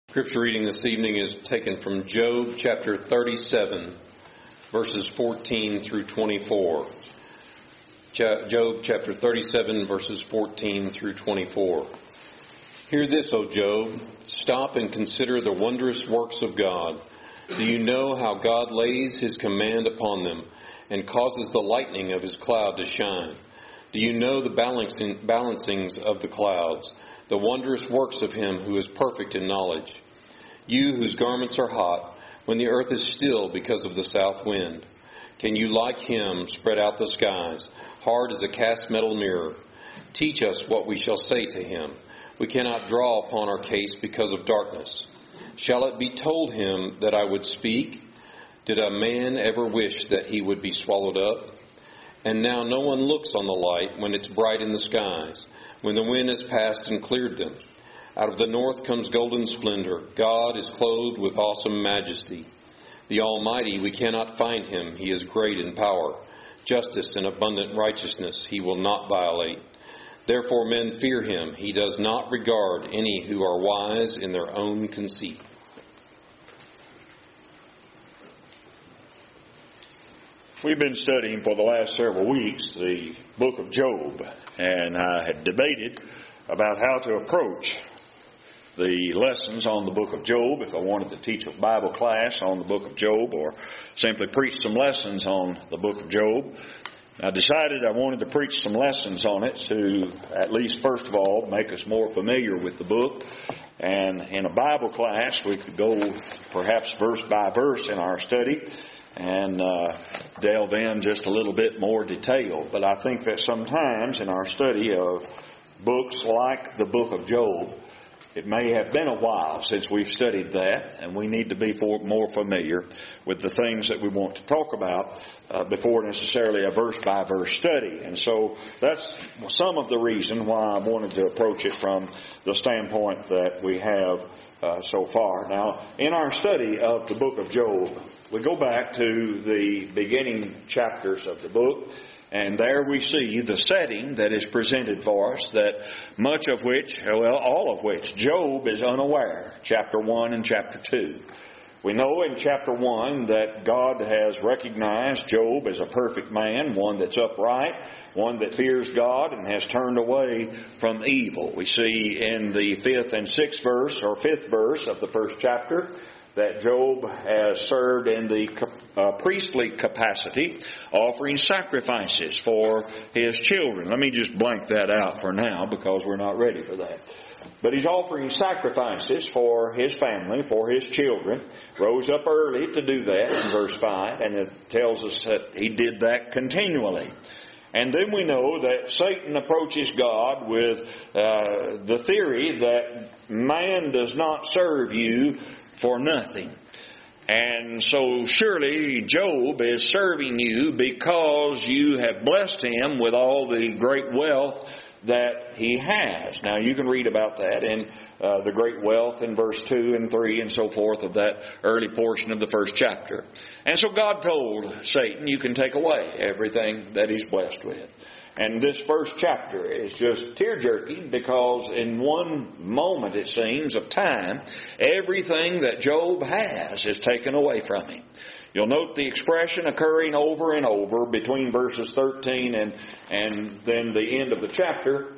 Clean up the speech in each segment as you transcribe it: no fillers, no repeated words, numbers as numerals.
Scripture reading this evening is taken from Job chapter 37, verses 14 through 24. Job chapter 37, verses 14 through 24. Hear this, O Job. Stop and consider the wondrous works of God. Do you know how God lays his command upon them and causes the lightning of his cloud to shine? Do you know the balancings of the clouds, the wondrous works of him who is perfect in knowledge? You whose garments are hot, when the earth is still because of the south wind. Can you, like him, spread out the skies, hard as a cast metal mirror? Teach us what we shall say to him. We cannot draw upon our case because of darkness. Shall it be told him that I would speak? Did a man ever wish that he would be swallowed up? And now no one looks on the light when it's bright in the skies, when the wind has passed and cleared them. Out of the north comes golden splendor. God is clothed with awesome majesty. The Almighty, we cannot find him. He is great in power. Justice and abundant righteousness he will not violate. Therefore men fear him. He does not regard any who are wise in their own conceit. We've been studying for the last several weeks the book of Job, and I had debated about how to approach the lessons on the book of Job, if I wanted to teach a Bible class on the book of Job or simply preach some lessons on the book of Job. I decided I wanted to preach some lessons on it to at least, first of all, make us more familiar with the book. And in a Bible class, we could go perhaps verse by verse in our study and delve in just a little bit more detail. But I think that sometimes in our study of books like the book of Job, it may have been a while since we've studied that, and we need to be more familiar with the things that we want to talk about before necessarily a verse-by-verse study. And so that's some of the reason why I wanted to approach it from the standpoint that we have so far. Now, in our study of the book of Job, we go back to the beginning chapters of the book, and there we see the setting that is presented for us, that much of which, all of which, Job is unaware. Chapter 1 and chapter 2. We know in chapter 1 that God has recognized Job as a perfect man, one that's upright, one that fears God and has turned away from evil. We see in the 5th and 6th verse, or 5th verse of the first chapter, that Job has served in the priestly capacity, offering sacrifices for his children. Let me just blank that out for now because we're not ready for that. But he's offering sacrifices for his family, for his children. Rose up early to do that in verse 5, and it tells us that he did that continually. And then we know that Satan approaches God with the theory that man does not serve you for nothing. And so surely Job is serving you because you have blessed him with all the great wealth that he has. Now you can read about that in the great wealth in verse 2 and 3 and so forth of that early portion of the first chapter. And so God told Satan, you can take away everything that he's blessed with. And this first chapter is just tear-jerking because in one moment, it seems, of time, everything that Job has is taken away from him. You'll note the expression occurring over and over between verses 13 and then the end of the chapter,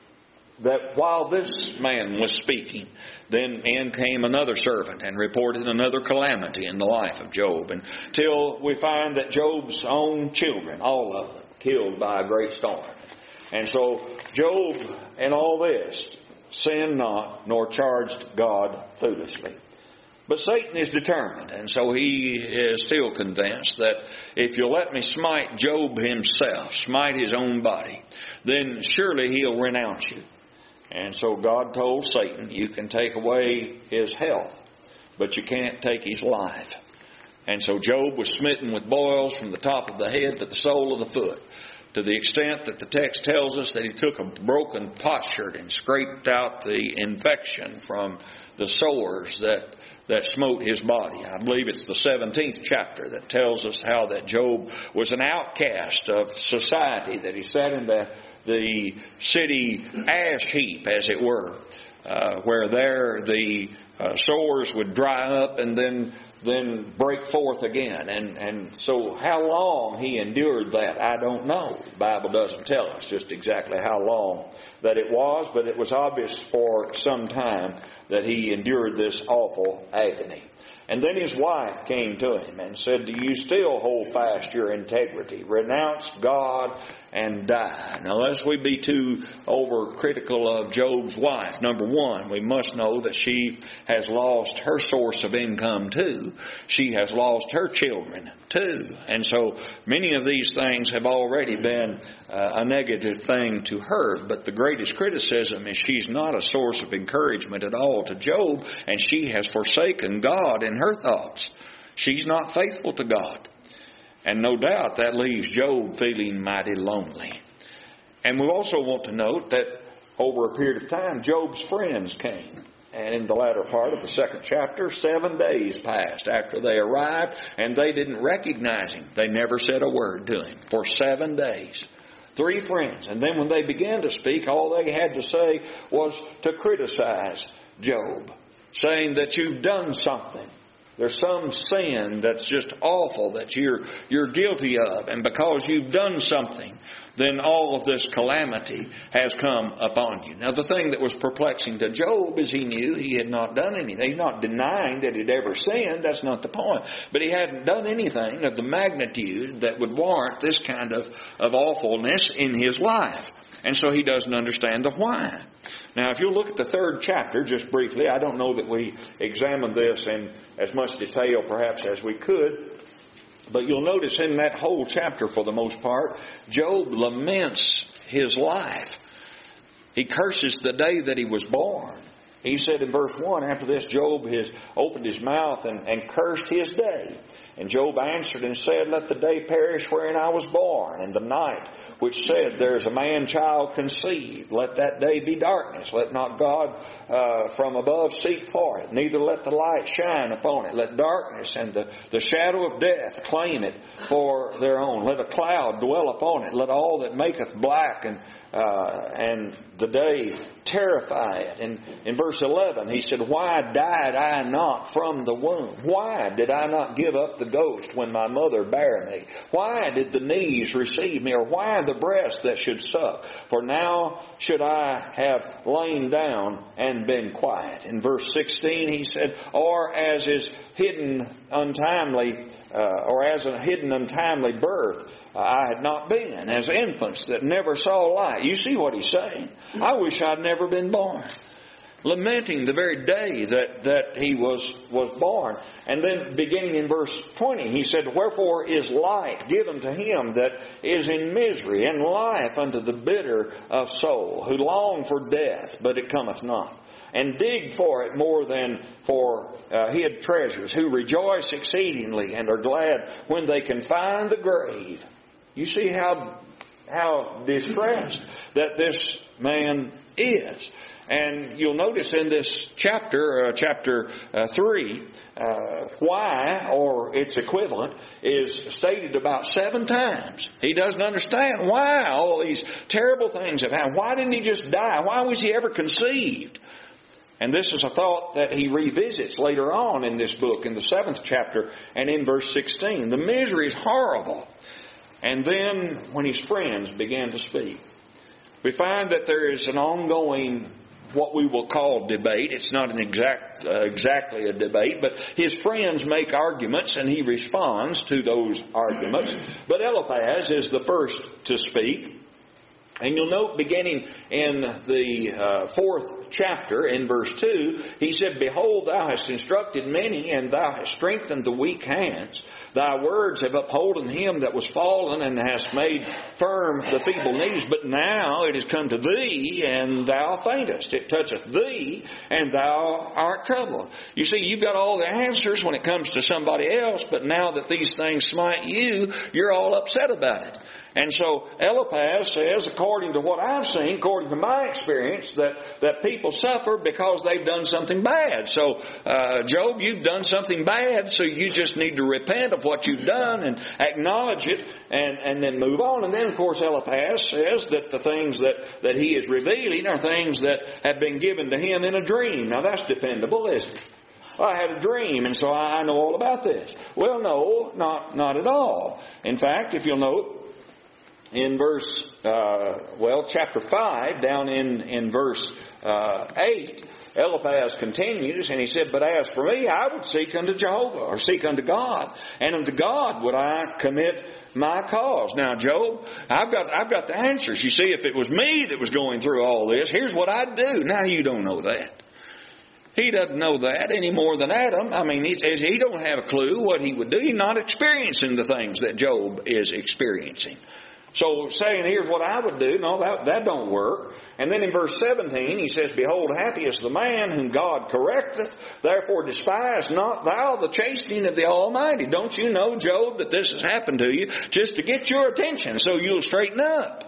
that while this man was speaking, then in came another servant and reported another calamity in the life of Job, until we find that Job's own children, all of them, killed by a great storm. And so Job, in all this, sinned not, nor charged God foolishly. But Satan is determined, and so he is still convinced that if you'll let me smite Job himself, smite his own body, then surely he'll renounce you. And so God told Satan, you can take away his health, but you can't take his life. And so Job was smitten with boils from the top of the head to the sole of the foot, to the extent that the text tells us that he took a broken potsherd and scraped out the infection from the sores that smote his body. I believe it's the 17th chapter that tells us how that Job was an outcast of society, that he sat in the city ash heap, as it were, where there the sores would dry up and then break forth again. And so how long he endured that, I don't know. The Bible doesn't tell us just exactly how long that it was, but it was obvious for some time that he endured this awful agony. And then his wife came to him and said, "Do you still hold fast your integrity? Renounce God and die." Now, lest we be too overcritical of Job's wife, number one, we must know that she has lost her source of income too. She has lost her children too. And so many of these things have already been a negative thing to her. But the greatest criticism is she's not a source of encouragement at all to Job, and she has forsaken God in her thoughts. She's not faithful to God. And no doubt that leaves Job feeling mighty lonely. And we also want to note that over a period of time, Job's friends came. And in the latter part of the second chapter, 7 days passed after they arrived, and they didn't recognize him. They never said a word to him for 7 days. 3 friends. And then when they began to speak, all they had to say was to criticize Job, saying that you've done something. There's some sin that's just awful that you're guilty of. And because you've done something, then all of this calamity has come upon you. Now, the thing that was perplexing to Job is he knew he had not done anything. He's not denying that he'd ever sinned. That's not the point. But he hadn't done anything of the magnitude that would warrant this kind of awfulness in his life. And so he doesn't understand the why. Now, if you look at the 3rd chapter, just briefly, I don't know that we examined this in as much detail perhaps as we could, but you'll notice in that whole chapter, for the most part, Job laments his life. He curses the day that he was born. He said in verse 1, after this, Job has opened his mouth and cursed his day. And Job answered and said, "Let the day perish wherein I was born, and the night which said, there is a man-child conceived. Let that day be darkness. Let not God from above seek for it. Neither let the light shine upon it. Let darkness and the shadow of death claim it for their own. Let a cloud dwell upon it. Let all that maketh black and the day terrify it." And in verse 11 he said, "Why died I not from the womb? Why did I not give up the ghost when my mother bare me? Why did the knees receive me? Or why the breast that should suck? For now should I have lain down and been quiet." In verse 16 he said, "Or as is hidden untimely, or as a hidden untimely birth, I had not been, as infants that never saw light." You see what he's saying? I wish I'd never been born. Lamenting the very day that he was born. And then beginning in verse 20, he said, "Wherefore is light given to him that is in misery, and life unto the bitter of soul, who long for death, but it cometh not, and dig for it more than for hid treasures, who rejoice exceedingly, and are glad when they can find the grave." You see how distressed that this man is. And you'll notice in this chapter 3, why, or its equivalent, is stated about 7 times. He doesn't understand why all these terrible things have happened. Why didn't he just die? Why was he ever conceived? And this is a thought that he revisits later on in this book, in the 7th chapter, and in verse 16. The misery is horrible. And then when his friends began to speak, we find that there is an ongoing, what we will call debate. It's not an exactly a debate, but his friends make arguments and he responds to those arguments. But Eliphaz is the first to speak. And you'll note beginning in the 4th chapter, in verse 2, he said, "Behold, thou hast instructed many, and thou hast strengthened the weak hands. Thy words have upholden him that was fallen, and hast made firm the feeble knees. But now it is come to thee, and thou faintest. It toucheth thee, and thou art troubled." You see, you've got all the answers when it comes to somebody else, but now that these things smite you, you're all upset about it. And so Eliphaz says, according to what I've seen, according to my experience, that people suffer because they've done something bad. So, Job, you've done something bad, so you just need to repent of what you've done and acknowledge it and then move on. And then, of course, Eliphaz says that the things that he is revealing are things that have been given to him in a dream. Now, that's defendable, isn't it? I had a dream, and so I know all about this. Well, no, not at all. In fact, if you'll note, in verse, chapter 5, down in verse 8, Eliphaz continues, and he said, "But as for me, I would seek unto Jehovah," or seek unto God, "and unto God would I commit my cause." Now, Job, I've got the answers. You see, if it was me that was going through all this, here's what I'd do. Now, you don't know that. He doesn't know that any more than Adam. I mean, he don't have a clue what he would do. He's not experiencing the things that Job is experiencing. So saying, here's what I would do, no, that don't work. And then in verse 17, he says, "Behold, happy is the man whom God correcteth. Therefore despise not thou the chastening of the Almighty." Don't you know, Job, that this has happened to you just to get your attention so you'll straighten up?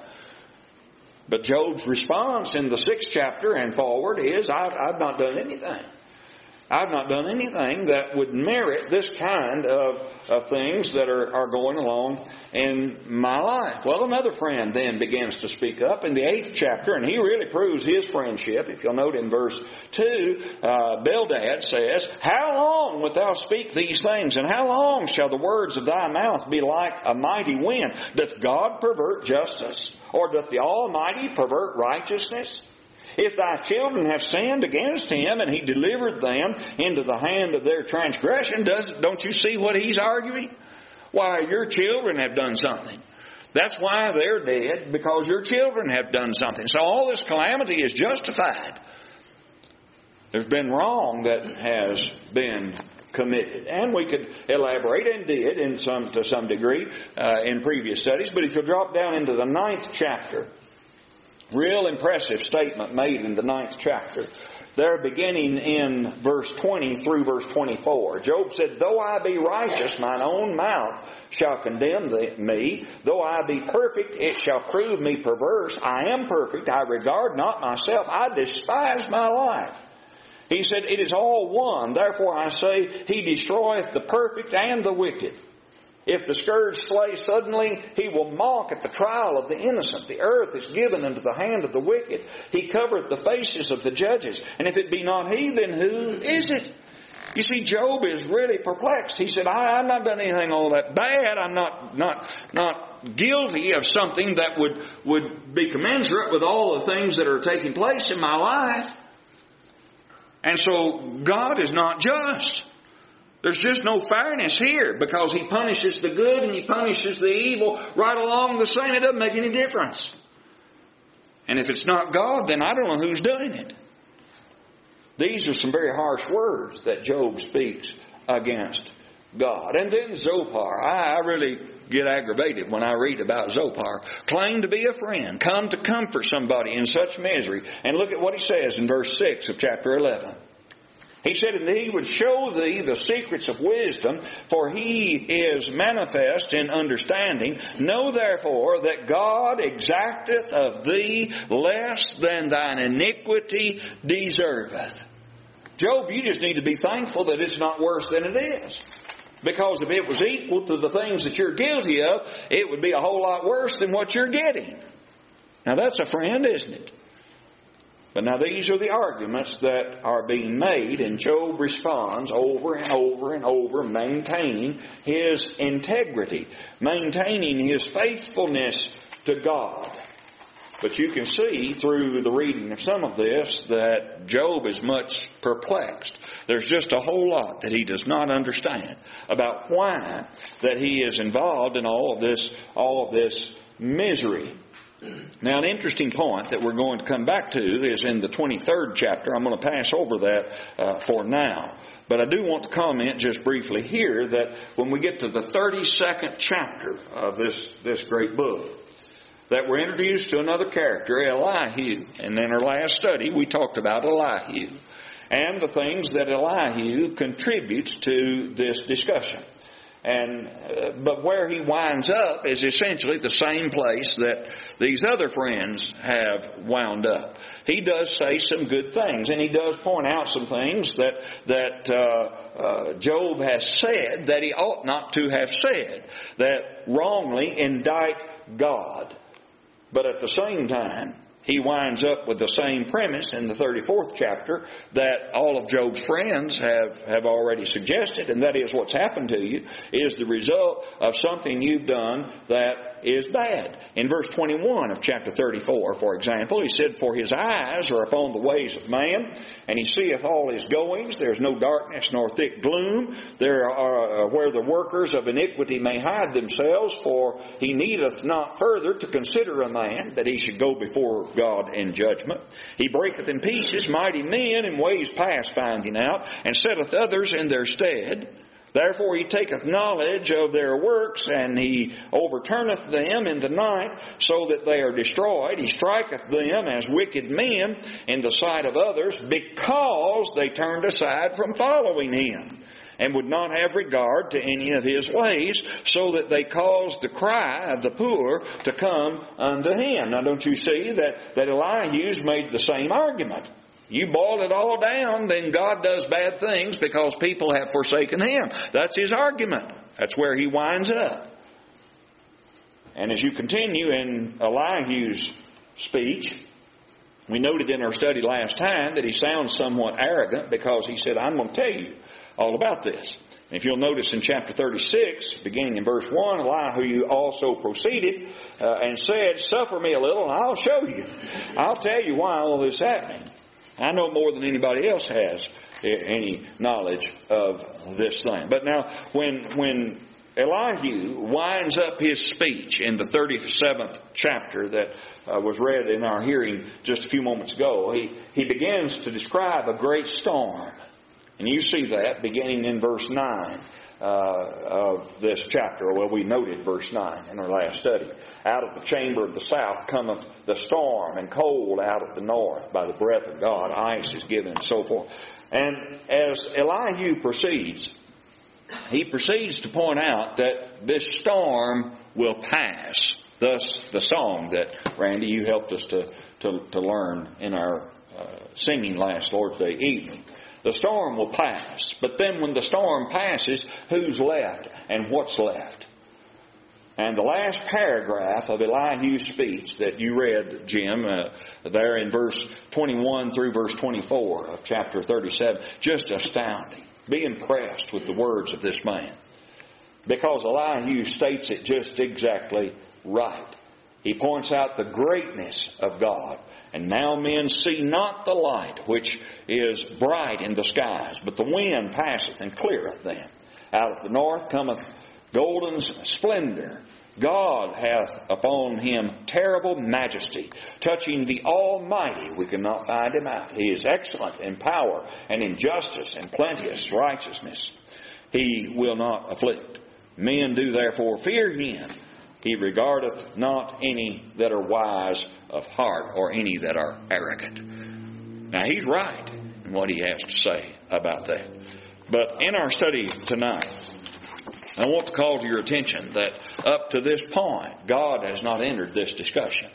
But Job's response in the 6th chapter and forward is, I've not done anything. I've not done anything that would merit this kind of things that are going along in my life. Well, another friend then begins to speak up in the 8th chapter, and he really proves his friendship. If you'll note in verse 2, Bildad says, "How long wilt thou speak these things, and how long shall the words of thy mouth be like a mighty wind? Doth God pervert justice, or doth the Almighty pervert righteousness? If thy children have sinned against him, and he delivered them into the hand of their transgression," don't you see what he's arguing? Why, your children have done something. That's why they're dead, because your children have done something. So all this calamity is justified. There's been wrong that has been committed. And we could elaborate, and did to some degree in previous studies. But if you'll drop down into the 9th chapter, real impressive statement made in the 9th chapter. There beginning in verse 20 through verse 24. Job said, "Though I be righteous, mine own mouth shall condemn me. Though I be perfect, it shall prove me perverse. I am perfect, I regard not myself. I despise my life." He said, "It is all one. Therefore I say, he destroyeth the perfect and the wicked. If the scourge slay suddenly, he will mock at the trial of the innocent. The earth is given into the hand of the wicked. He covereth the faces of the judges. And if it be not he, then who is it?" You see, Job is really perplexed. He said, I've not done anything all that bad. I'm not guilty of something that would be commensurate with all the things that are taking place in my life. And so God is not just. There's just no fairness here, because he punishes the good and he punishes the evil right along the same. It doesn't make any difference. And if it's not God, then I don't know who's doing it. These are some very harsh words that Job speaks against God. And then Zophar. I really get aggravated when I read about Zophar. Claim to be a friend. Come to comfort somebody in such misery. And look at what he says in verse 6 of chapter 11. He said, "And he would show thee the secrets of wisdom, for he is manifest in understanding. Know therefore that God exacteth of thee less than thine iniquity deserveth." Job, you just need to be thankful that it's not worse than it is. Because if it was equal to the things that you're guilty of, it would be a whole lot worse than what you're getting. Now that's a friend, isn't it? But now these are the arguments that are being made, and Job responds over and over and over, maintaining his integrity, maintaining his faithfulness to God. But you can see through the reading of some of this that Job is much perplexed. There's just a whole lot that he does not understand about why that he is involved in all of this misery. Now, an interesting point that we're going to come back to is in the 23rd chapter. I'm going to pass over that for now. But I do want to comment just briefly here that when we get to the 32nd chapter of this great book, that we're introduced to another character, Elihu. And in our last study, we talked about Elihu and the things that Elihu contributes to this discussion. But where he winds up is essentially the same place that these other friends have wound up. He does say some good things, and he does point out some things that Job has said that he ought not to have said, that wrongly indict God. But at the same time, he winds up with the same premise in the 34th chapter that all of Job's friends have already suggested, and that is what's happened to you is the result of something you've done that is bad. In verse 21 of chapter 34, for example, he said, "For his eyes are upon the ways of man, and he seeth all his goings. There is no darkness nor thick gloom. There are where the workers of iniquity may hide themselves, for he needeth not further to consider a man, that he should go before God in judgment. He breaketh in pieces mighty men, in ways past finding out, and setteth others in their stead. Therefore he taketh knowledge of their works, and he overturneth them in the night, so that they are destroyed. He striketh them as wicked men in the sight of others, because they turned aside from following him, and would not have regard to any of his ways, so that they caused the cry of the poor to come unto him." Now don't you see that Elihu's made the same argument? You boil it all down, then God does bad things because people have forsaken him. That's his argument. That's where he winds up. And as you continue in Elihu's speech, we noted in our study last time that he sounds somewhat arrogant because he said, "I'm going to tell you all about this." And if you'll notice in chapter 36, beginning in verse 1, Elihu also proceeded and said, "Suffer me a little, and I'll show you. I'll tell you why all this is happening. I know more than anybody else has any knowledge of this thing." But now, when Elihu winds up his speech in the 37th chapter that was read in our hearing just a few moments ago, he begins to describe a great storm. And you see that beginning in verse 9 of this chapter. Well, we noted verse 9 in our last study. "Out of the chamber of the south cometh the storm, and cold out of the north. By the breath of God ice is given," and so forth. And as Elihu proceeds, he proceeds to point out that this storm will pass. Thus, the song that, Randy, you helped us to learn in our singing last Lord's Day evening. The storm will pass. But then when the storm passes, who's left and what's left? And the last paragraph of Elihu's speech that you read, Jim, there in verse 21 through verse 24 of chapter 37, just astounding. Be impressed with the words of this man, because Elihu states it just exactly right. He points out the greatness of God. "And now men see not the light which is bright in the skies, but the wind passeth and cleareth them. Out of the north cometh golden splendor. God hath upon him terrible majesty. Touching the Almighty, we cannot find him out. He is excellent in power and in justice and plenteous righteousness. He will not afflict. Men do therefore fear him. He regardeth not any that are wise of heart, or any that are arrogant." Now he's right in what he has to say about that. But in our study tonight, I want to call to your attention that up to this point, God has not entered this discussion.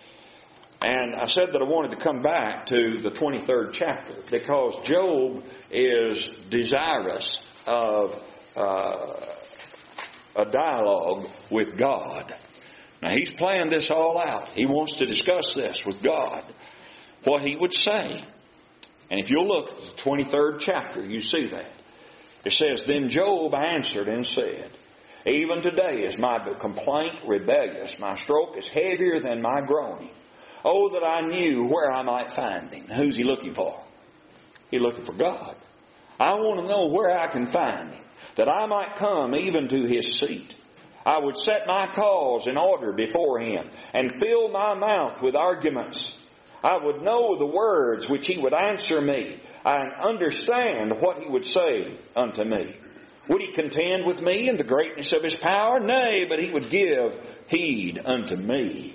And I said that I wanted to come back to the 23rd chapter, because Job is desirous of a dialogue with God. Now he's planned this all out. He wants to discuss this with God, what he would say. And if you'll look at the 23rd chapter, you see that. It says, "Then Job answered and said, Even today is my complaint rebellious. My stroke is heavier than my groaning. Oh, that I knew where I might find him." Who's he looking for? He's looking for God. "I want to know where I can find him, that I might come even to his seat. I would set my cause in order before him, and fill my mouth with arguments. I would know the words which he would answer me, and understand what he would say unto me. Would he contend with me in the greatness of his power? Nay, but he would give heed unto me.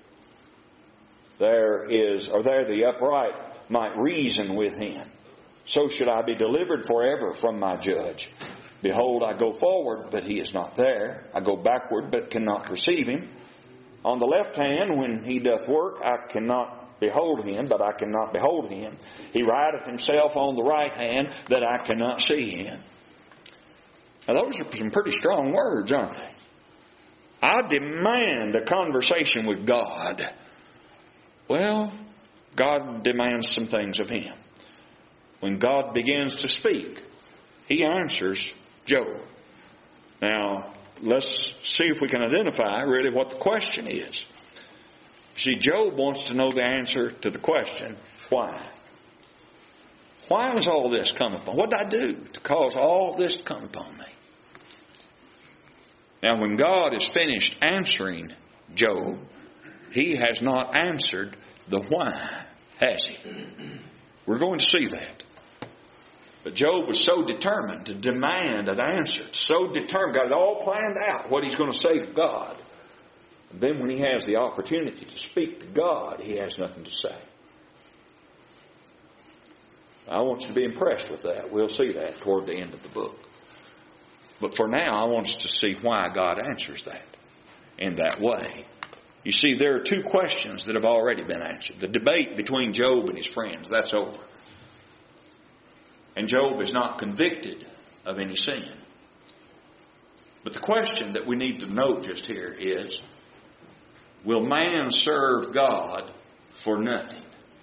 There the upright might reason with him. So should I be delivered forever from my judge. Behold, I go forward, but he is not there. I go backward, but cannot perceive him. On the left hand, when he doth work, I cannot behold him, but I cannot behold him. He rideth himself on the right hand, that I cannot see him. Now those are some pretty strong words, aren't they? I demand a conversation with God. Well, God demands some things of him. When God begins to speak, he answers Job. Now, let's see if we can identify really what the question is. See, Job wants to know the answer to the question, why? Why has all this come upon me? What did I do to cause all this to come upon me? Now, when God is finished answering Job, he has not answered the why, has he? We're going to see that. But Job was so determined to demand an answer, so determined, got it all planned out, what he's going to say to God. And then when he has the opportunity to speak to God, he has nothing to say. I want you to be impressed with that. We'll see that toward the end of the book. But for now, I want us to see why God answers that in that way. You see, there are two questions that have already been answered. The debate between Job and his friends, that's over. And Job is not convicted of any sin. But the question that we need to note just here is, will man serve God for nothing?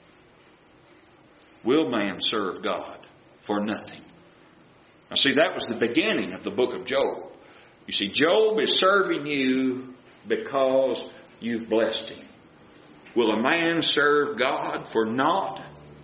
Will man serve God for nothing? Now see, that was the beginning of the book of Job. You see, Job is serving you because you've blessed him. Will a man serve God for naught?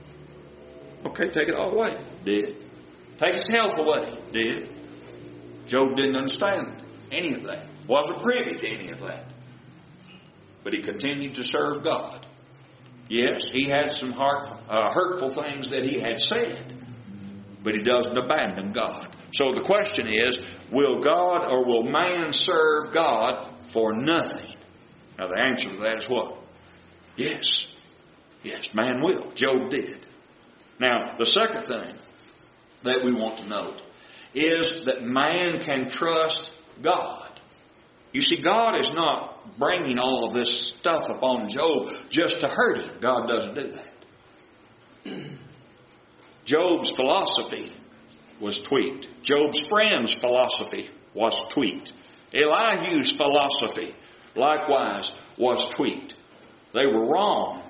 Okay, take it all away. Did. Take his health away. Did. Job didn't understand any of that. Wasn't privy to any of that. But he continued to serve God. Yes, he had some hurtful things that he had said. But he doesn't abandon God. So the question is, will God or will man serve God for nothing? Now the answer to that is what? Yes. Yes, man will. Job did. Now, the second thing that we want to note is that man can trust God. You see, God is not bringing all of this stuff upon Job just to hurt him. God doesn't do that. Job's philosophy was tweaked. Job's friends' philosophy was tweaked. Elihu's philosophy, likewise, was tweaked. They were wrong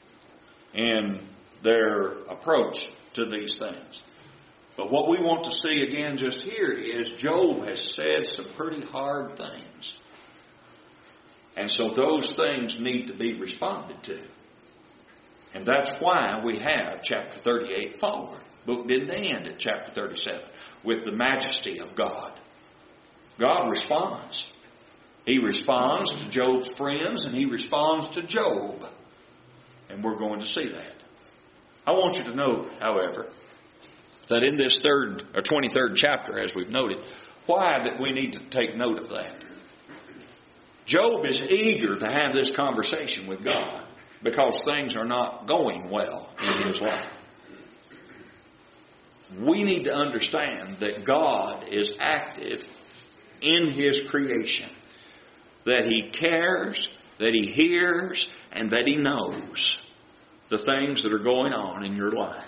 in their approach to these things. But what we want to see again just here is Job has said some pretty hard things. And so those things need to be responded to. And that's why we have chapter 38 forward. The book didn't end at chapter 37 with the majesty of God. God responds. He responds to Job's friends and he responds to Job. And we're going to see that. I want you to note, however, that in this 23rd chapter, as we've noted, why that we need to take note of that. Job is eager to have this conversation with God because things are not going well in his life. We need to understand that God is active in his creation, that he cares, that he hears, and that he knows the things that are going on in your life.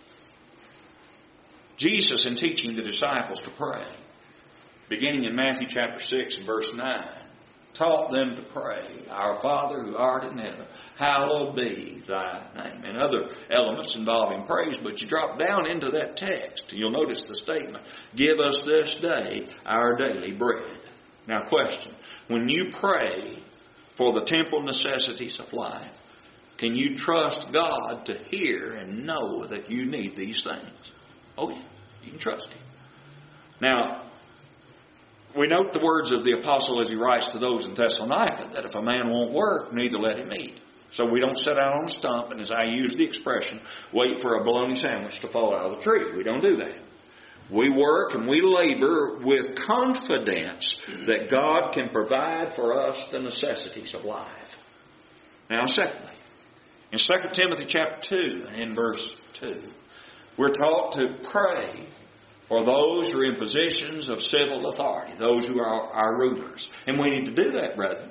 Jesus, in teaching the disciples to pray, beginning in Matthew chapter 6 and verse 9, taught them to pray, Our Father who art in heaven, hallowed be thy name. And other elements involving praise, but you drop down into that text, you'll notice the statement, Give us this day our daily bread. Now question, when you pray for the temporal necessities of life, can you trust God to hear and know that you need these things? Oh yeah, you can trust him. Now, we note the words of the apostle as he writes to those in Thessalonica, that if a man won't work, neither let him eat. So we don't sit out on a stump and, as I use the expression, wait for a bologna sandwich to fall out of the tree. We don't do that. We work and we labor with confidence that God can provide for us the necessities of life. Now, secondly, in 2 Timothy chapter 2 and in verse 2, we're taught to pray for those who are in positions of civil authority, those who are our rulers. And we need to do that, brethren.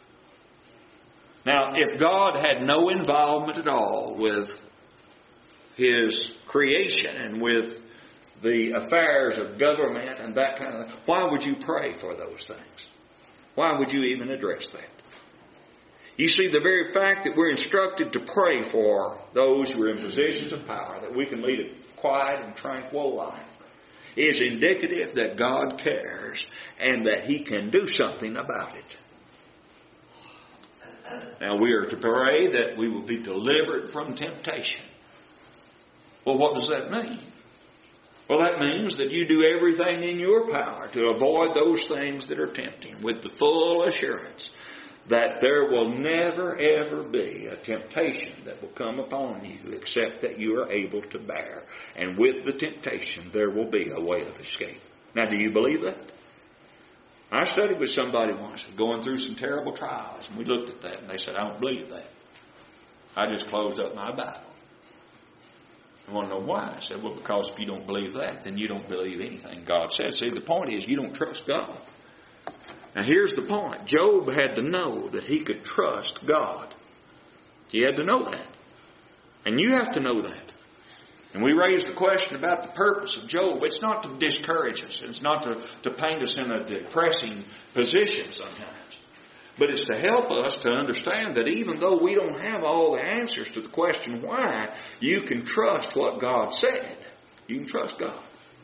Now, if God had no involvement at all with His creation and with the affairs of government and that kind of thing, why would you pray for those things? Why would you even address that? You see, the very fact that we're instructed to pray for those who are in positions of power, that we can lead a quiet and tranquil life, is indicative that God cares and that He can do something about it. Now, we are to pray that we will be delivered from temptation. Well, what does that mean? Well, that means that you do everything in your power to avoid those things that are tempting, with the full assurance that there will never, ever be a temptation that will come upon you except that you are able to bear. And with the temptation, there will be a way of escape. Now, do you believe that? I studied with somebody once going through some terrible trials, and we looked at that, and they said, I don't believe that. I just closed up my Bible. I want to know why. I said, well, because if you don't believe that, then you don't believe anything God says. See, the point is you don't trust God. Now, here's the point. Job had to know that he could trust God. He had to know that. And you have to know that. And we raised the question about the purpose of Job. It's not to discourage us. It's not to paint us in a depressing position sometimes. But it's to help us to understand that even though we don't have all the answers to the question why, you can trust what God said. You can trust God.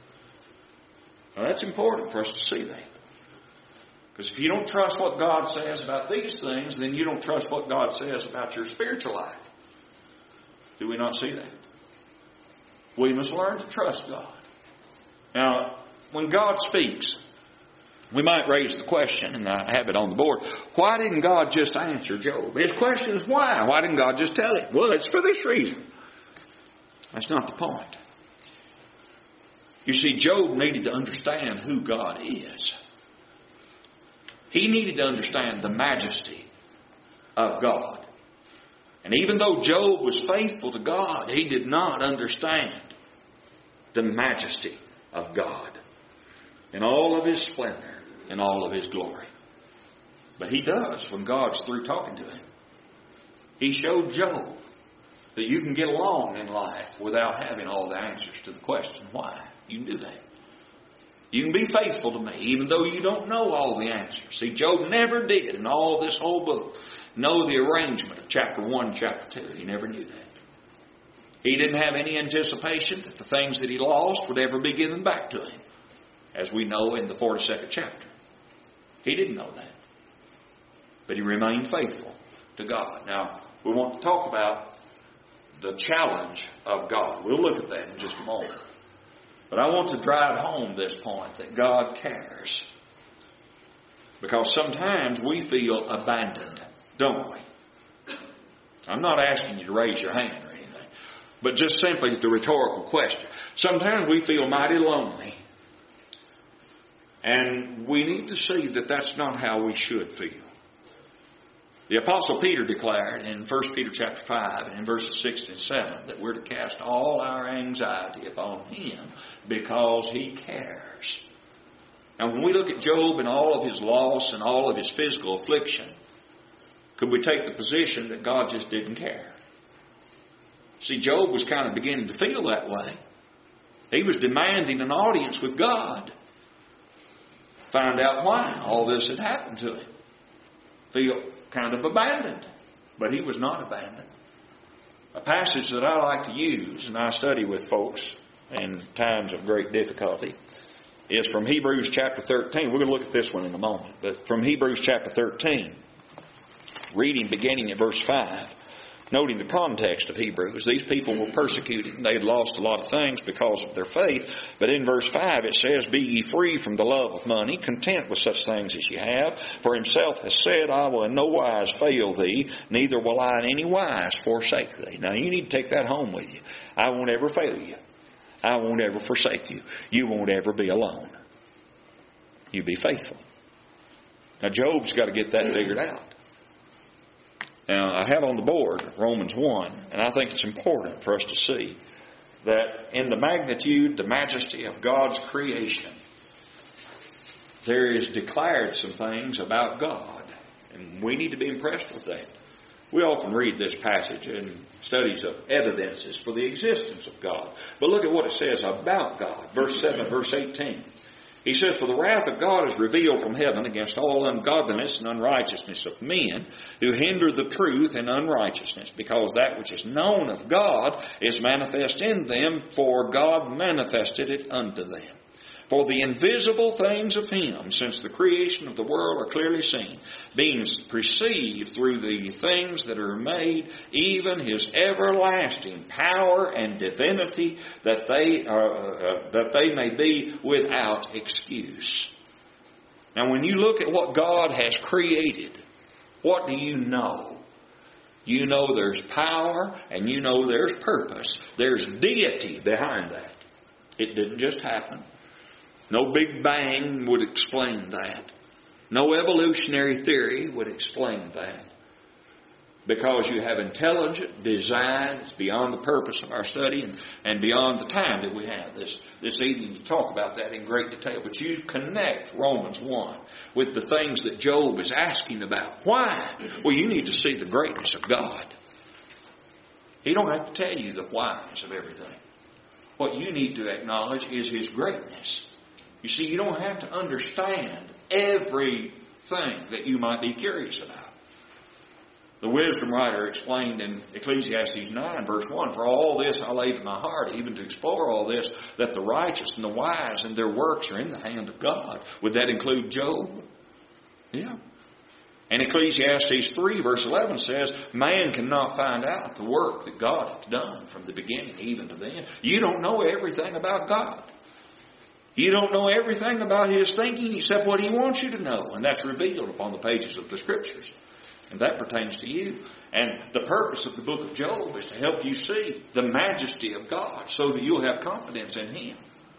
Now, that's important for us to see that. Because if you don't trust what God says about these things, then you don't trust what God says about your spiritual life. Do we not see that? We must learn to trust God. Now, when God speaks, we might raise the question, and I have it on the board, why didn't God just answer Job? His question is why? Why didn't God just tell him? Well, it's for this reason. That's not the point. You see, Job needed to understand who God is. He needed to understand the majesty of God. And even though Job was faithful to God, he did not understand the majesty of God in all of His splendor and all of His glory. But he does when God's through talking to him. He showed Job that you can get along in life without having all the answers to the question why. You can do that. You can be faithful to me even though you don't know all the answers. See, Job never did in all of this whole book know the arrangement of chapter 1 and chapter 2. He never knew that. He didn't have any anticipation that the things that he lost would ever be given back to him, as we know in the 42nd chapter. He didn't know that. But he remained faithful to God. Now, we want to talk about the challenge of God. We'll look at that in just a moment. But I want to drive home this point that God cares. Because sometimes we feel abandoned, don't we? I'm not asking you to raise your hand or anything, but just simply the rhetorical question. Sometimes we feel mighty lonely. And we need to see that that's not how we should feel. The Apostle Peter declared in 1 Peter chapter 5 and in verses 6 and 7 that we're to cast all our anxiety upon Him because He cares. Now when we look at Job and all of his loss and all of his physical affliction, could we take the position that God just didn't care? See, Job was kind of beginning to feel that way. He was demanding an audience with God. Find out why all this had happened to him. Feel kind of abandoned. But he was not abandoned. A passage that I like to use, and I study with folks in times of great difficulty, is from Hebrews chapter 13. We're going to look at this one in a moment. But from Hebrews chapter 13, reading beginning at verse 5, noting the context of Hebrews. These people were persecuted and they had lost a lot of things because of their faith. But in verse 5 it says, Be ye free from the love of money, content with such things as ye have. For Himself has said, I will in no wise fail thee, neither will I in any wise forsake thee. Now you need to take that home with you. I won't ever fail you. I won't ever forsake you. You won't ever be alone. You be faithful. Now Job's got to get that figured out. Now, I have on the board Romans 1, and I think it's important for us to see that in the magnitude, the majesty of God's creation, there is declared some things about God. And we need to be impressed with that. We often read this passage in studies of evidences for the existence of God. But look at what it says about God. Verse 7, verse 18. He says, "For the wrath of God is revealed from heaven against all ungodliness and unrighteousness of men who hinder the truth in unrighteousness, because that which is known of God is manifest in them, for God manifested it unto them. For the invisible things of Him, since the creation of the world, are clearly seen, being perceived through the things that are made, even His everlasting power and divinity, that they may be without excuse." Now, when you look at what God has created, what do you know? You know there's power, and you know there's purpose. There's deity behind that. It didn't just happen. No Big Bang would explain that. No evolutionary theory would explain that. Because you have intelligent design, it's beyond the purpose of our study and beyond the time that we have this evening to talk about that in great detail. But you connect Romans 1 with the things that Job is asking about. Why? Well, you need to see the greatness of God. He don't have to tell you the whys of everything. What you need to acknowledge is His greatness. You see, you don't have to understand everything that you might be curious about. The wisdom writer explained in Ecclesiastes 9, verse 1, "For all this I laid to my heart, even to explore all this, that the righteous and the wise and their works are in the hand of God." Would that include Job? Yeah. And Ecclesiastes 3, verse 11 says, "Man cannot find out the work that God hath done from the beginning even to the end." You don't know everything about God. You don't know everything about His thinking except what He wants you to know. And that's revealed upon the pages of the Scriptures. And that pertains to you. And the purpose of the book of Job is to help you see the majesty of God so that you'll have confidence in Him.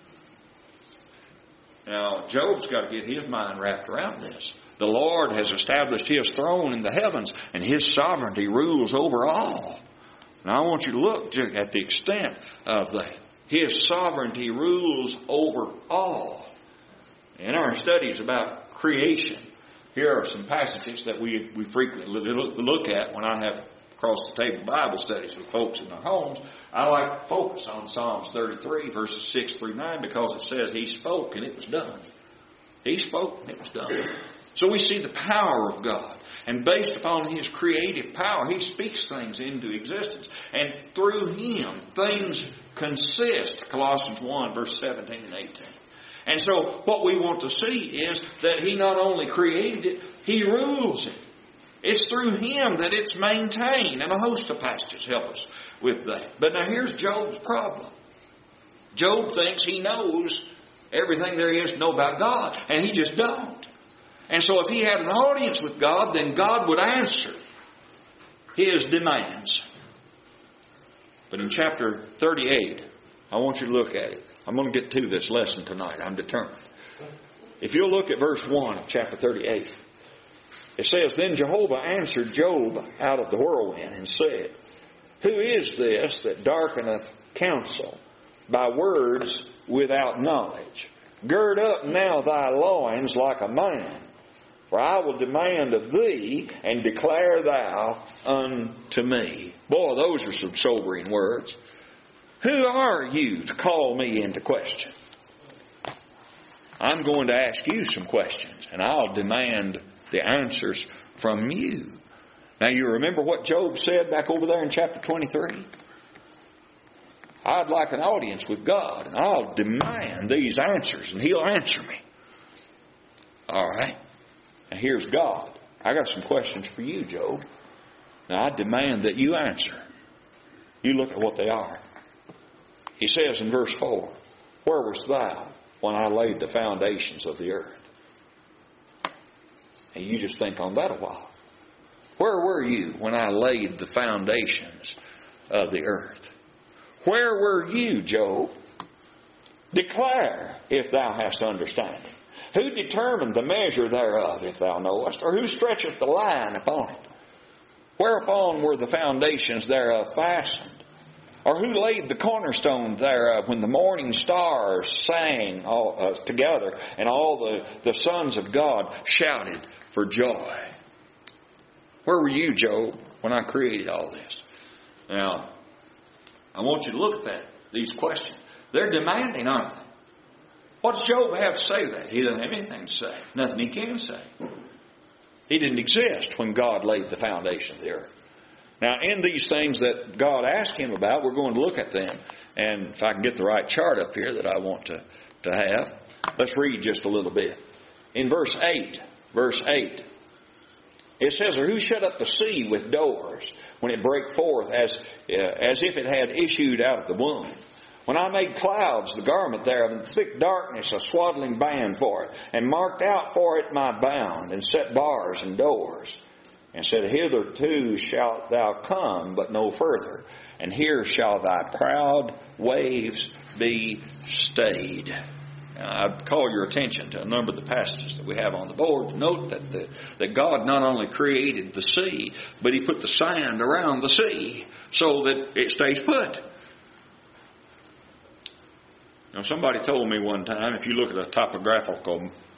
Now, Job's got to get his mind wrapped around this. The Lord has established His throne in the heavens, and His sovereignty rules over all. Now, I want you to look at the extent of that. His sovereignty rules over all. In our studies about creation, here are some passages that we frequently look at when I have across-the-table Bible studies with folks in their homes. I like to focus on Psalms 33, verses 6 through 9, because it says He spoke and it was done. He spoke and it was done. So we see the power of God. And based upon His creative power, He speaks things into existence. And through Him, things consist. Colossians 1, verse 17 and 18. And so what we want to see is that He not only created it, He rules it. It's through Him that it's maintained. And a host of passages help us with that. But now here's Job's problem. Job thinks he knows everything there is to know about God. And he just don't. And so if he had an audience with God, then God would answer His demands. But in chapter 38, I want you to look at it. I'm going to get to this lesson tonight. I'm determined. If you'll look at verse 1 of chapter 38, it says, "Then Jehovah answered Job out of the whirlwind and said, Who is this that darkeneth counsel by words without knowledge? Gird up now thy loins like a man, for I will demand of thee, and declare thou unto me." Boy, those are some sobering words. Who are you to call me into question? I'm going to ask you some questions, and I'll demand the answers from you. Now, you remember what Job said back over there in chapter 23? I'd like an audience with God, and I'll demand these answers, and He'll answer me. All right. Now, here's God. I got some questions for you, Job. Now, I demand that you answer. You look at what they are. He says in verse 4, "Where wast thou when I laid the foundations of the earth?" And you just think on that a while. Where were you when I laid the foundations of the earth? Where were you, Job? Declare, if thou hast understanding. Who determined the measure thereof, if thou knowest? Or who stretcheth the line upon it? Whereupon were the foundations thereof fastened? Or who laid the cornerstone thereof when the morning stars sang all, together and all the sons of God shouted for joy? Where were you, Job, when I created all this? Now, I want you to look at these questions. They're demanding, aren't they? What does Job have to say to that? He doesn't have anything to say. Nothing he can say. He didn't exist when God laid the foundation of the earth. Now, in these things that God asked him about, we're going to look at them. And if I can get the right chart up here that I want to have, let's read just a little bit. In verse 8, it says, "Or who shut up the sea with doors when it brake forth as if it had issued out of the womb? When I made clouds the garment thereof, and thick darkness a swaddling band for it, and marked out for it my bound, and set bars and doors, and said, Hitherto shalt thou come, but no further, and here shall thy proud waves be stayed." Now, I'd call your attention to a number of the passages that we have on the board. Note that God not only created the sea, but He put the sand around the sea so that it stays put. Now, somebody told me one time, if you look at a topographical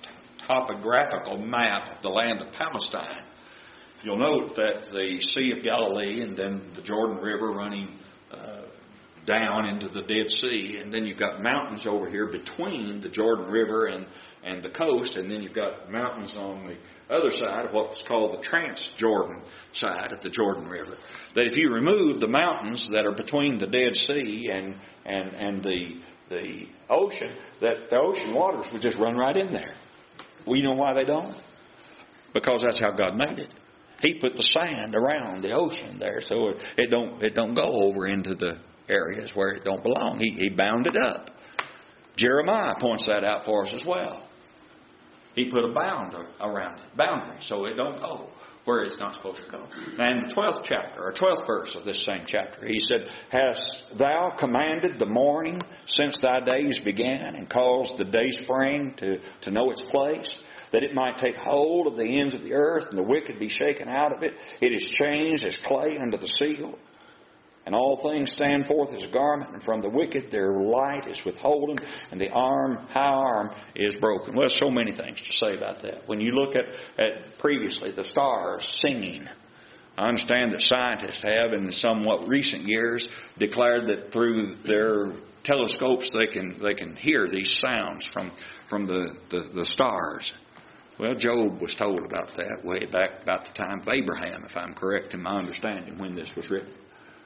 map of the land of Palestine, you'll note that the Sea of Galilee and then the Jordan River running down into the Dead Sea, and then you've got mountains over here between the Jordan River and the coast, and then you've got mountains on the other side of what's called the Transjordan side of the Jordan River. That if you remove the mountains that are between the Dead Sea and the ocean, that the ocean waters would just run right in there. Well, you know why they don't? Because that's how God made it. He put the sand around the ocean there so it don't go over into the areas where it don't belong. He bound it up. Jeremiah points that out for us as well. He put a bound around it, boundary, so it don't go where it's not supposed to go. Now in the 12th verse of this same chapter, he said, "Hast thou commanded the morning since thy days began, and caused the day spring to know its place, that it might take hold of the ends of the earth, and the wicked be shaken out of it? It is changed as clay under the seal. And all things stand forth as a garment, and from the wicked their light is withholden, and the high arm is broken." Well, so many things to say about that. When you look at previously the stars singing, I understand that scientists have in somewhat recent years declared that through their telescopes they can hear these sounds from the stars. Well, Job was told about that way back about the time of Abraham, if I'm correct in my understanding when this was written.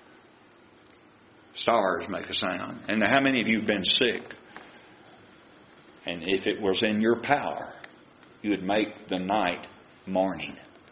Stars make a sound. And how many of you have been sick? And if it was in your power, you would make the night morning.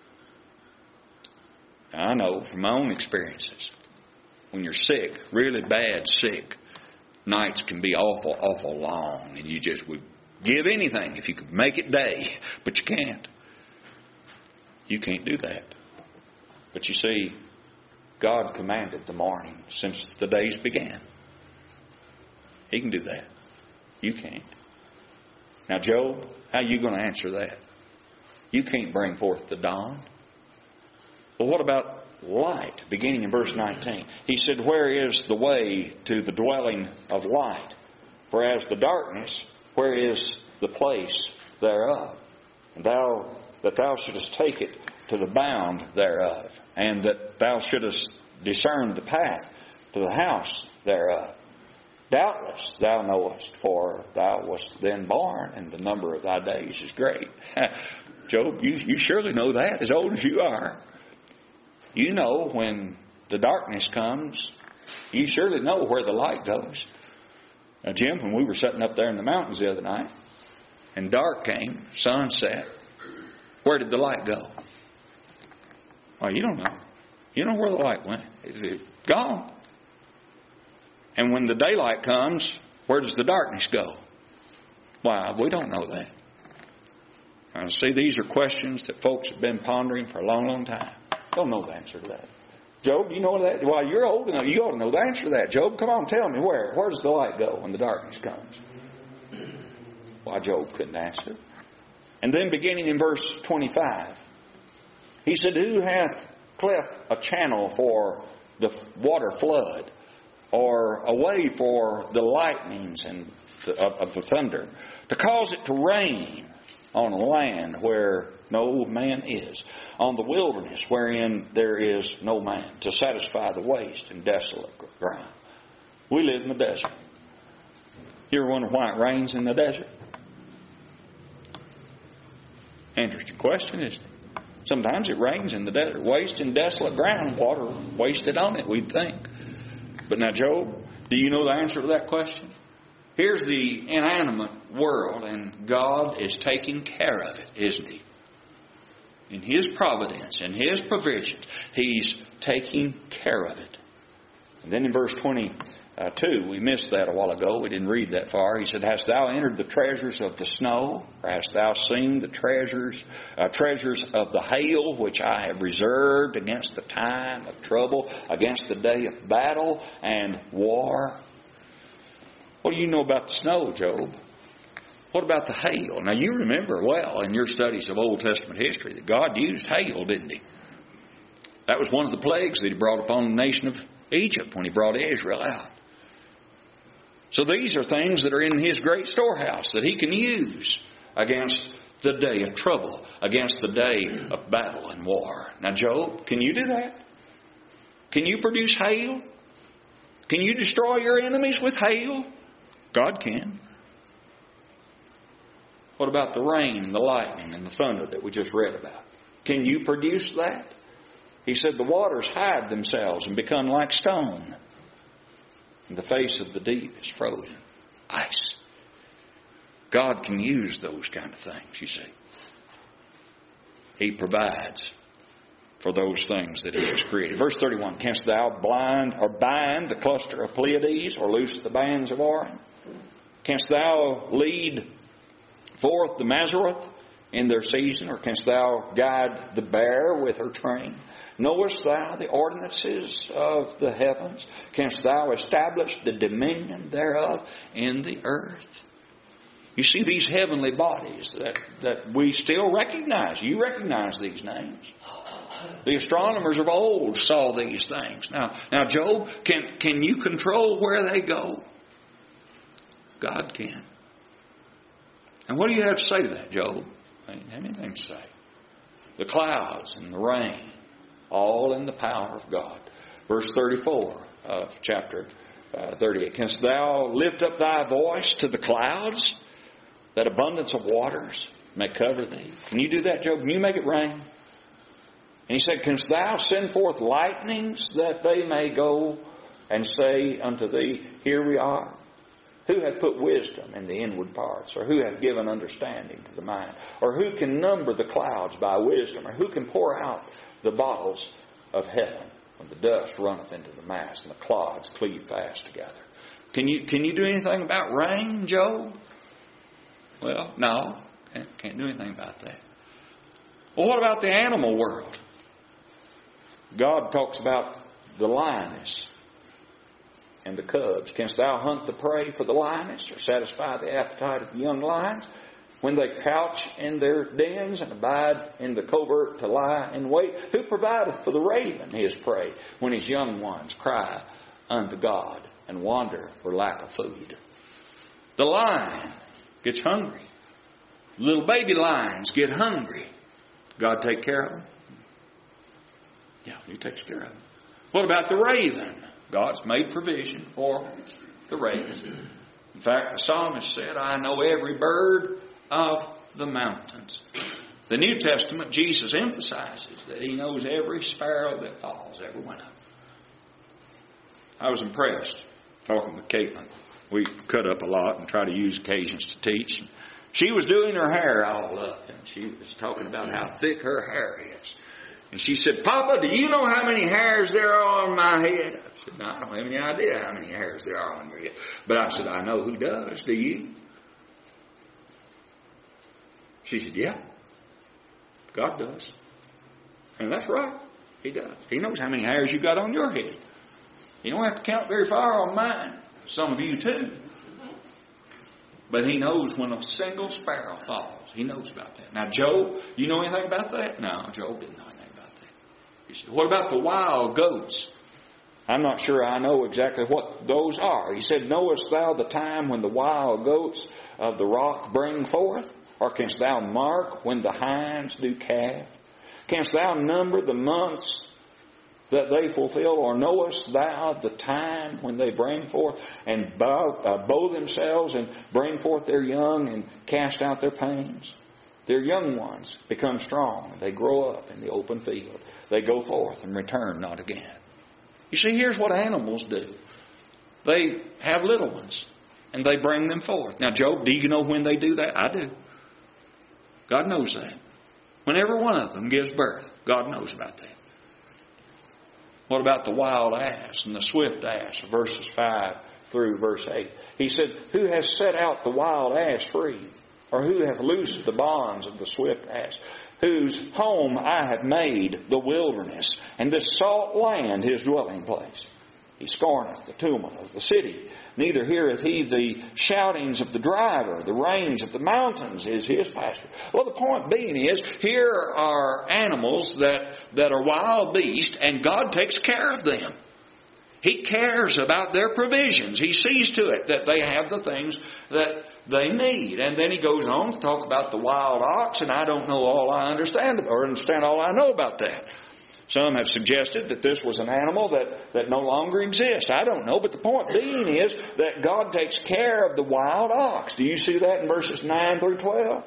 Now, I know from my own experiences, when you're sick, really bad sick, nights can be awful, awful long. And you just would give anything if you could make it day. But you can't. You can't do that. But you see, God commanded the morning since the days began. He can do that. You can't. Now, Job, how are you going to answer that? You can't bring forth the dawn. Well, what about light? Beginning in verse 19. He said, "Where is the way to the dwelling of light? For as the darkness, where is the place thereof? And that thou shouldest take it to the bound thereof, and that thou shouldest discern the path to the house thereof. Doubtless thou knowest, for thou wast then born, and the number of thy days is great." Job, you surely know that, as old as you are. You know when the darkness comes, you surely know where the light goes. Now, Jim, when we were sitting up there in the mountains the other night, and dark came, sun set, where did the light go? Well, you don't know. You don't know where the light went. It's gone. And when the daylight comes, where does the darkness go? Why, we don't know that. Now, see, these are questions that folks have been pondering for a long, long time. Don't know the answer to that. Job, you know that? Well, you're old enough. You ought to know the answer to that. Job, come on, tell me where. Where does the light go when the darkness comes? Why, Job couldn't answer. And then beginning in verse 25, he said, "Who hath cleft a channel for the water flood, or a way for the lightnings and of the thunder, to cause it to rain on a land where no man is, on the wilderness wherein there is no man, to satisfy the waste and desolate ground. We live in the desert. You ever wonder why it rains in the desert? Interesting question, isn't it? Sometimes it rains in the desert. Waste and desolate ground, water wasted on it, we'd think. But now, Job, do you know the answer to that question? Here's the inanimate world, and God is taking care of it, isn't He? In His providence, in His provisions, He's taking care of it. And then in verse 22, we missed that a while ago. We didn't read that far. He said, "Hast thou entered the treasures of the snow? Or hast thou seen the treasures of the hail, which I have reserved against the time of trouble, against the day of battle and war?" What do you know about the snow, Job? What about the hail? Now, you remember well in your studies of Old Testament history that God used hail, didn't He? That was one of the plagues that He brought upon the nation of Egypt when He brought Israel out. So these are things that are in His great storehouse that He can use against the day of trouble, against the day of battle and war. Now, Job, can you do that? Can you produce hail? Can you destroy your enemies with hail? God can. What about the rain, the lightning, and the thunder that we just read about? Can you produce that? He said the waters hide themselves and become like stone, and the face of the deep is frozen. Ice. God can use those kind of things, you see. He provides for those things that He has created. Verse 31, "Canst thou bind the cluster of Pleiades, or loose the bands of Orion? Canst thou lead forth the Mazzaroth in their season, or canst thou guide the bear with her train? Knowest thou the ordinances of the heavens? Canst thou establish the dominion thereof in the earth?" You see these heavenly bodies that we still recognize. You recognize these names. The astronomers of old saw these things. Now, Job, can you control where they go? God can. And what do you have to say to that, Job? I ain't anything to say. The clouds and the rain, all in the power of God. Verse 34 of chapter 38. "Canst thou lift up thy voice to the clouds, that abundance of waters may cover thee?" Can you do that, Job? Can you make it rain? And he said, "Canst thou send forth lightnings, that they may go and say unto thee, Here we are? Who hath put wisdom in the inward parts? Or who hath given understanding to the mind? Or who can number the clouds by wisdom? Or who can pour out the bottles of heaven, when the dust runneth into the mast and the clods cleave fast together?" Can you do anything about rain, Job? Well, no. Can't do anything about that. Well, what about the animal world? God talks about the lioness and the cubs. "Canst thou hunt the prey for the lioness, or satisfy the appetite of the young lions, when they couch in their dens and abide in the covert to lie in wait? Who provideth for the raven his prey, when his young ones cry unto God and wander for lack of food?" The lion gets hungry. Little baby lions get hungry. God take care of them? Yeah, He takes care of them. What about the raven? God's made provision for the raven. In fact, the psalmist said, "I know every bird of the mountains." The New Testament, Jesus emphasizes that He knows every sparrow that falls, every one of them. I was impressed talking with Caitlin. We cut up a lot and try to use occasions to teach. She was doing her hair all up, and she was talking about how thick her hair is. And she said, "Papa, do you know how many hairs there are on my head?" I said, "No, I don't have any idea how many hairs there are on your head." But I said, "I know who does. Do you?" She said, "Yeah, God does." And that's right. He does. He knows how many hairs you got on your head. You don't have to count very far on mine. Some of you too. But He knows when a single sparrow falls. He knows about that. Now, Job, do you know anything about that? No, Job didn't know anything about that. He said, "What about the wild goats I'm not sure I know exactly what those are. He said, knowest thou the time when the wild goats of the rock bring forth? Or canst thou mark when the hinds do calve? Canst thou number the months that they fulfill? Or knowest thou the time when they bring forth and bow themselves and bring forth their young and cast out their pains? Their young ones become strong. They grow up in the open field. They go forth and return not again. You see, here's what animals do. They have little ones and they bring them forth. Now, Job, do you know when they do that? I do. God knows that. When every one of them gives birth, God knows about that. What about the wild ass and the swift ass, verses 5 through verse 8? He said, who has set out the wild ass free? Or who hath loosed the bonds of the swift ass? Whose home I have made the wilderness, and this salt land his dwelling place. He scorneth the tumult of the city, neither heareth he the shoutings of the driver. The range of the mountains is his pasture. Well, the point being is, here are animals that are wild beasts, and God takes care of them. He cares about their provisions. He sees to it that they have the things that they need. And then he goes on to talk about the wild ox, and I don't know all I understand, or understand all I know about that. Some have suggested that this was an animal that no longer exists. I don't know, but the point being is that God takes care of the wild ox. Do you see that in verses 9 through 12?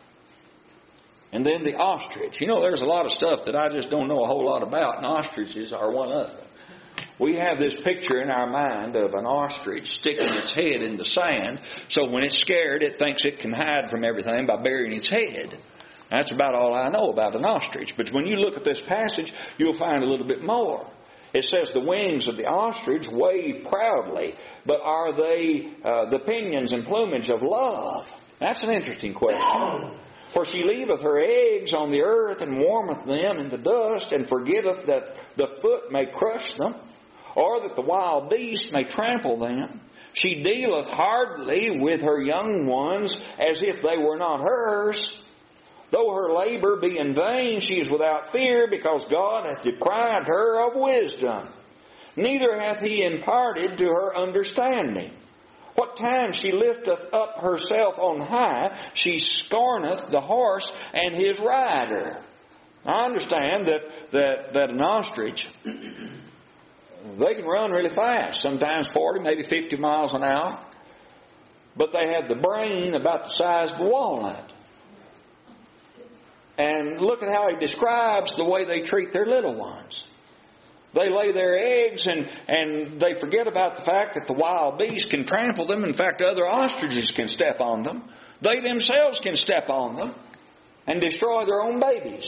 And then the ostrich. You know, there's a lot of stuff that I just don't know a whole lot about, and ostriches are one of them. We have this picture in our mind of an ostrich sticking its head in the sand, so when it's scared, it thinks it can hide from everything by burying its head. That's about all I know about an ostrich. But when you look at this passage, you'll find a little bit more. It says the wings of the ostrich wave proudly, but are they the pinions and plumage of love? That's an interesting question. For she leaveth her eggs on the earth and warmeth them in the dust, and forgetteth that the foot may crush them, or that the wild beast may trample them. She dealeth hardly with her young ones as if they were not hers. Though her labor be in vain, she is without fear, because God hath deprived her of wisdom. Neither hath he imparted to her understanding. What time she lifteth up herself on high, she scorneth the horse and his rider. I understand that an ostrich, they can run really fast, sometimes 40, maybe 50 miles an hour. But they have the brain about the size of a walnut. And look at how he describes the way they treat their little ones. They lay their eggs and they forget about the fact that the wild beast can trample them. In fact, other ostriches can step on them. They themselves can step on them and destroy their own babies.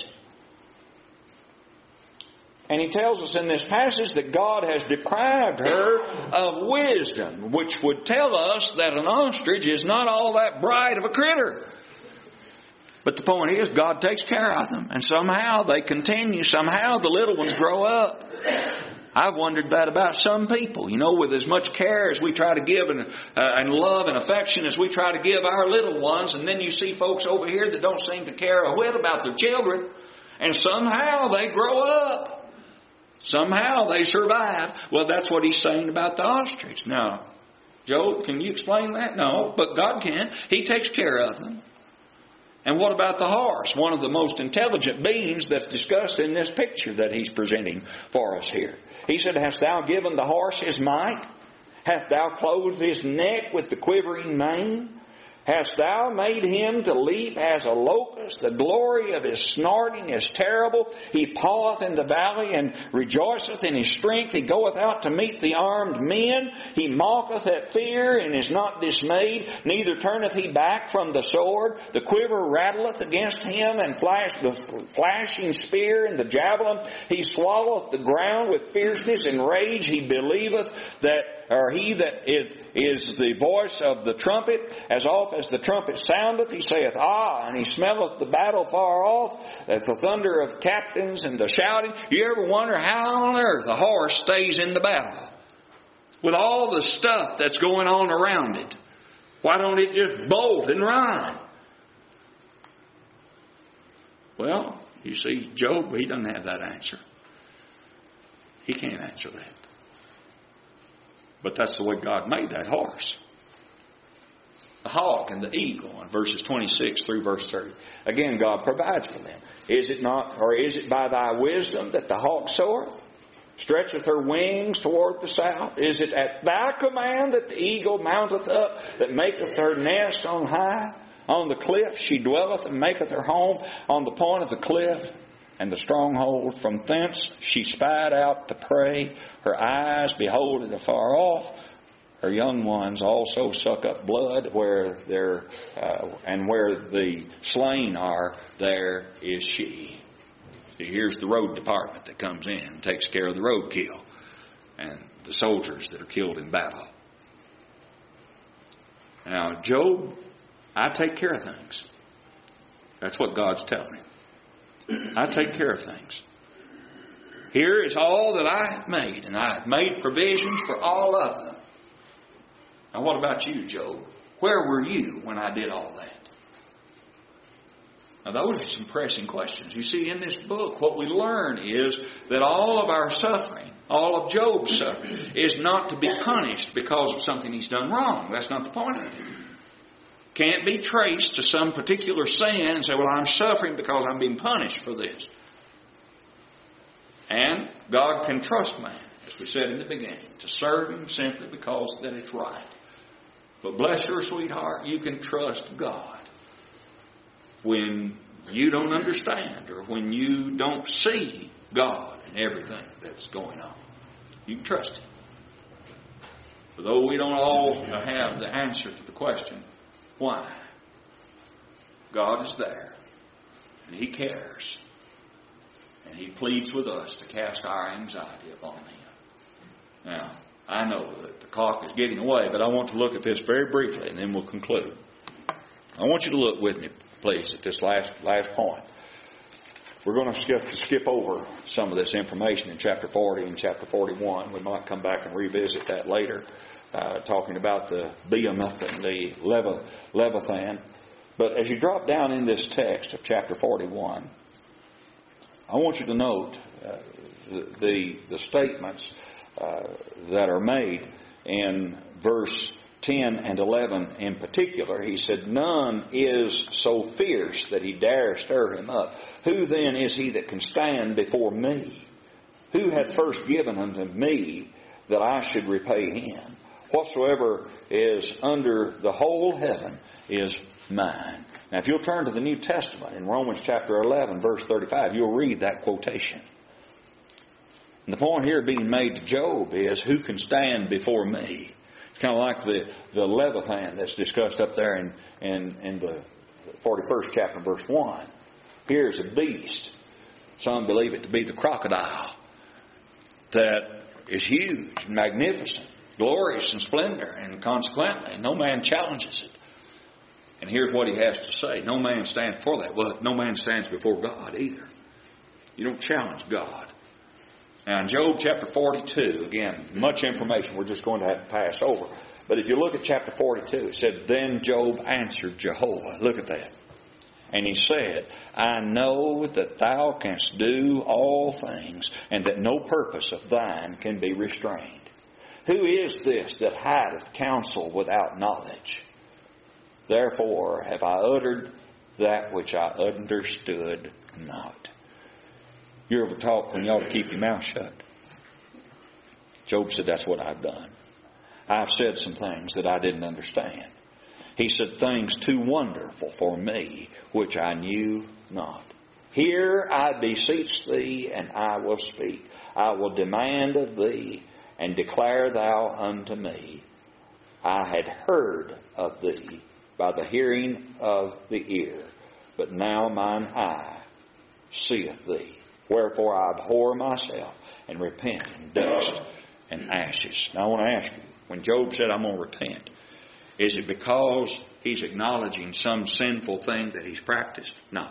And he tells us in this passage that God has deprived her of wisdom, which would tell us that an ostrich is not all that bright of a critter. But the point is, God takes care of them. And somehow they continue. Somehow the little ones grow up. I've wondered that about some people. You know, with as much care as we try to give and love and affection as we try to give our little ones. And then you see folks over here that don't seem to care a whit about their children. And somehow they grow up. Somehow they survive. Well, that's what he's saying about the ostrich. Now, Job, can you explain that? No, but God can. He takes care of them. And what about the horse? One of the most intelligent beings that's discussed in this picture that he's presenting for us here. He said, hast thou given the horse his might? Hast thou clothed his neck with the quivering mane? Hast thou made him to leap as a locust? The glory of his snorting is terrible. He paweth in the valley and rejoiceth in his strength. He goeth out to meet the armed men. He mocketh at fear and is not dismayed. Neither turneth he back from the sword. The quiver rattleth against him, and the flashing spear and the javelin. He swalloweth the ground with fierceness and rage. He believeth he that is the voice of the trumpet. As oft as the trumpet soundeth, he saith, ah, and he smelleth the battle far off, at the thunder of captains and the shouting. You ever wonder how on earth a horse stays in the battle? With all the stuff that's going on around it. Why don't it just bolt and run? Well, you see, Job, he doesn't have that answer. He can't answer that. But that's the way God made that horse. The hawk and the eagle in verses 26 through verse 30. Again, God provides for them. Is it not, or is it by thy wisdom that the hawk soareth? Stretcheth her wings toward the south? Is it at thy command that the eagle mounteth up, that maketh her nest on high? On the cliff she dwelleth, and maketh her home on the point of the cliff and the stronghold. From thence she spied out the prey. Her eyes behold it afar off. Her young ones also suck up blood, and where the slain are, there is she. See, here's the road department that comes in and takes care of the roadkill and the soldiers that are killed in battle. Now, Job, I take care of things. That's what God's telling him. I take care of things. Here is all that I have made, and I have made provisions for all of them. Now, what about you, Job? Where were you when I did all that? Now, those are some pressing questions. You see, in this book, what we learn is that all of our suffering, all of Job's suffering, is not to be punished because of something he's done wrong. That's not the point of it. Can't be traced to some particular sin and say, well, I'm suffering because I'm being punished for this. And God can trust man, as we said in the beginning, to serve Him simply because that it's right. But bless your sweetheart, you can trust God when you don't understand or when you don't see God in everything that's going on. You can trust Him. For though we don't all have the answer to the question, why? God is there, and He cares, and He pleads with us to cast our anxiety upon Him. Now, I know that the clock is getting away, but I want to look at this very briefly, and then we'll conclude. I want you to look with me, please, at this last point. We're going to skip over some of this information in chapter 40 and chapter 41. We might come back and revisit that later, talking about the behemoth and the Leviathan. But as you drop down in this text of chapter 41, I want you to note the statements that are made in verse 10 and 11 in particular. He said, none is so fierce that he dare stir him up. Who then is he that can stand before me? Who hath first given unto me that I should repay him? Whatsoever is under the whole heaven is mine. Now if you'll turn to the New Testament in Romans chapter 11 verse 35, you'll read that quotation. And the point here being made to Job is, who can stand before me? It's kind of like the Leviathan that's discussed up there in the 41st chapter, verse 1. Here's a beast. Some believe it to be the crocodile that is huge and magnificent, glorious in splendor, and consequently no man challenges it. And here's what he has to say. No man stands before that. Well, no man stands before God either. You don't challenge God. Now in Job chapter 42, again, much information we're just going to have to pass over. But if you look at chapter 42, it said, then Job answered Jehovah. Look at that. And he said, I know that thou canst do all things, and that no purpose of thine can be restrained. Who is this that hideth counsel without knowledge? Therefore have I uttered that which I understood not. You ever talk when you ought to keep your mouth shut? Job said, that's what I've done. I've said some things that I didn't understand. He said, things too wonderful for me, which I knew not. Here I beseech thee, and I will speak. I will demand of thee, and declare thou unto me. I had heard of thee by the hearing of the ear, but now mine eye seeth thee. Wherefore I abhor myself, and repent in dust and ashes. Now I want to ask you, when Job said, I'm going to repent, is it because he's acknowledging some sinful thing that he's practiced? No.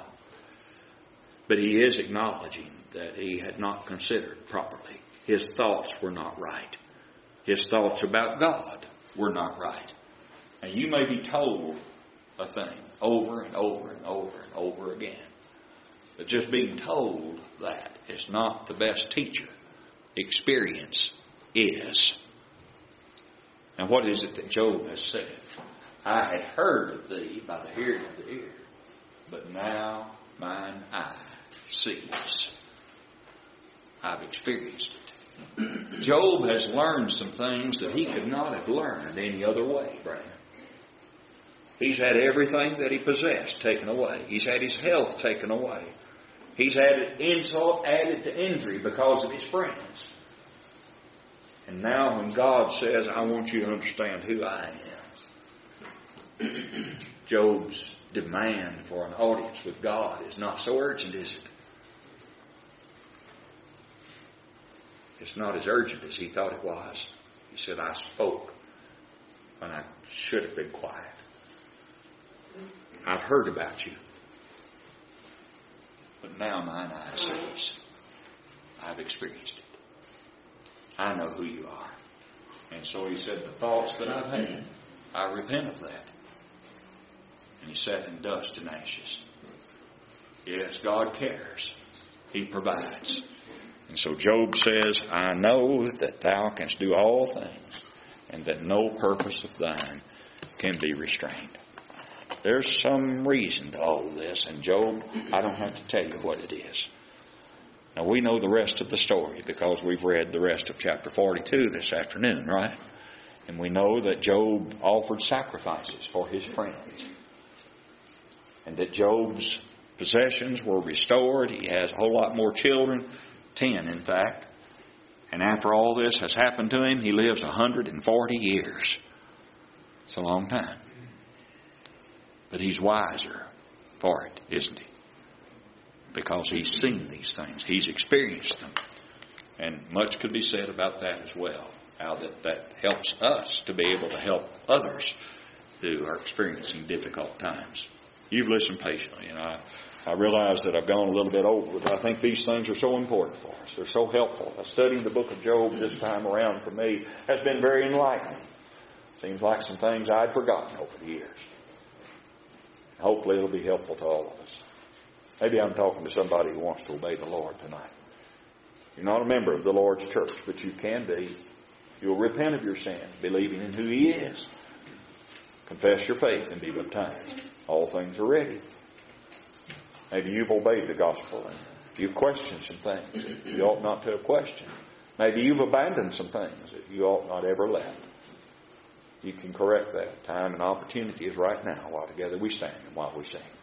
But he is acknowledging that he had not considered properly. His thoughts were not right. His thoughts about God were not right. And you may be told a thing over and over and over and over again. But just being told that is not the best teacher. Experience is. Now what is it that Job has said? I had heard of thee by the hearing of the ear, but now mine eye sees. I've experienced it. Job has learned some things that he could not have learned any other way, Brandon. He's had everything that he possessed taken away. He's had his health taken away. He's had insult added to injury because of his friends. And now when God says, I want you to understand who I am, Job's demand for an audience with God is not so urgent, is it? It's not as urgent as he thought it was. He said, I spoke when I should have been quiet. I've heard about you, but now mine eye sees. I've experienced it. I know who you are. And so he said, the thoughts that I've had, I repent of that. And he sat in dust and ashes. Yes, God cares. He provides. And so Job says, I know that thou canst do all things, and that no purpose of thine can be restrained. There's some reason to all this, and Job, I don't have to tell you what it is. Now we know the rest of the story because we've read the rest of chapter 42 this afternoon, right? And we know that Job offered sacrifices for his friends. And that Job's possessions were restored. He has a whole lot more children, 10 in fact. And after all this has happened to him, he lives 140 years. It's a long time. But he's wiser for it, isn't he? Because he's seen these things. He's experienced them. And much could be said about that as well. How that helps us to be able to help others who are experiencing difficult times. You've listened patiently, and I realize that I've gone a little bit over, but I think these things are so important for us. They're so helpful. Studying the book of Job this time around for me has been very enlightening. Seems like some things I'd forgotten over the years. Hopefully it'll be helpful to all of us. Maybe I'm talking to somebody who wants to obey the Lord tonight. You're not a member of the Lord's church, but you can be. You'll repent of your sins, believing in who He is. Confess your faith and be baptized. All things are ready. Maybe you've obeyed the gospel and you've questioned some things you ought not to have questioned. Maybe you've abandoned some things that you ought not ever left. You can correct that. Time and opportunity is right now while together we stand and while we sing.